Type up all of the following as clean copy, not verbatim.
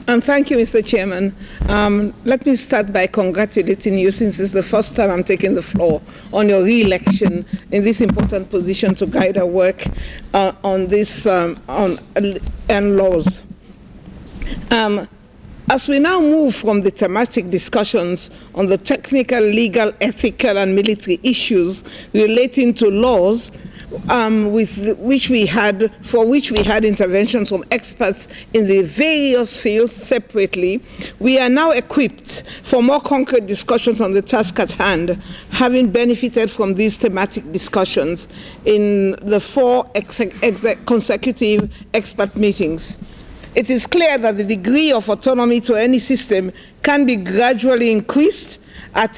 Thank you, Mr. Chairman. Let me start by congratulating you, since it's the first time I'm taking the floor, on your re-election in this important position to guide our work on this laws. As we now move from the thematic discussions on the technical, legal, ethical, and military issues relating to laws, for which we had interventions from experts in the various fields separately, we are now equipped for more concrete discussions on the task at hand, having benefited from these thematic discussions in the 4 consecutive expert meetings. It is clear that the degree of autonomy to any system can be gradually increased as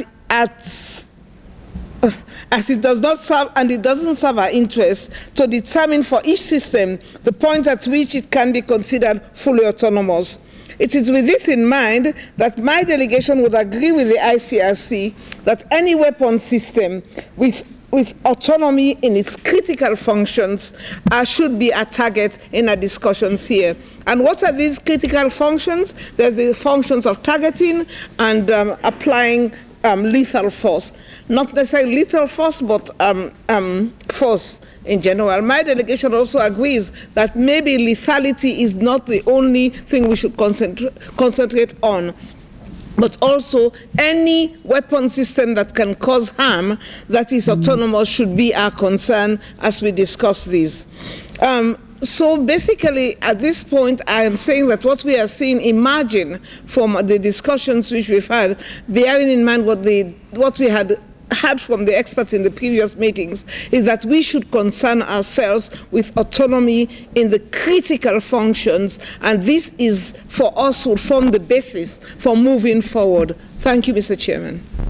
it does not serve, and it doesn't serve our interests to determine for each system the point at which it can be considered fully autonomous. It is with this in mind that my delegation would agree with the ICRC that any weapon system with autonomy in its critical functions should be a target in our discussions here. And what are these critical functions? There's the functions of targeting and applying lethal force. Not necessarily lethal force, but force in general. My delegation also agrees that maybe lethality is not the only thing we should concentrate on, but also any weapon system that can cause harm that is autonomous should be our concern as we discuss this. So basically, at this point, I am saying that what we are seeing emerging from the discussions which we've had, bearing in mind what we had heard from the experts in the previous meetings, is that we should concern ourselves with autonomy in the critical functions, and this is, for us, would form the basis for moving forward. Thank you, Mr. Chairman.